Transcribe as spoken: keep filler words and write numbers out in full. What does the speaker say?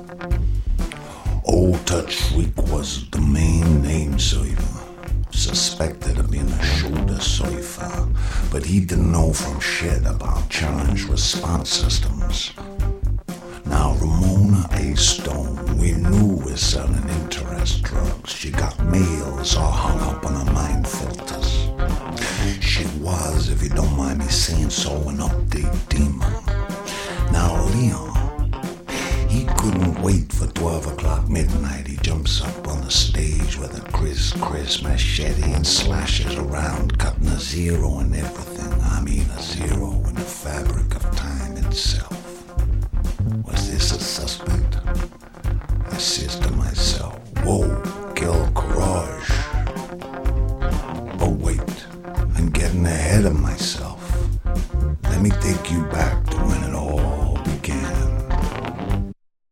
Old Touch Freak was the main name server, suspected of being a shoulder surfer, but he didn't know from shit about challenge response systems. Now Ramona A. Stone, we knew was selling interest drugs. She got mails all hung up on her mind filters. She was, if you don't mind me saying so, an update demon. Now Leon, he couldn't wait for twelve o'clock midnight. He jumps up on the stage with a Chris Chris machete and slashes around, cutting a zero in everything. I mean a zero in the fabric of time itself. Was this a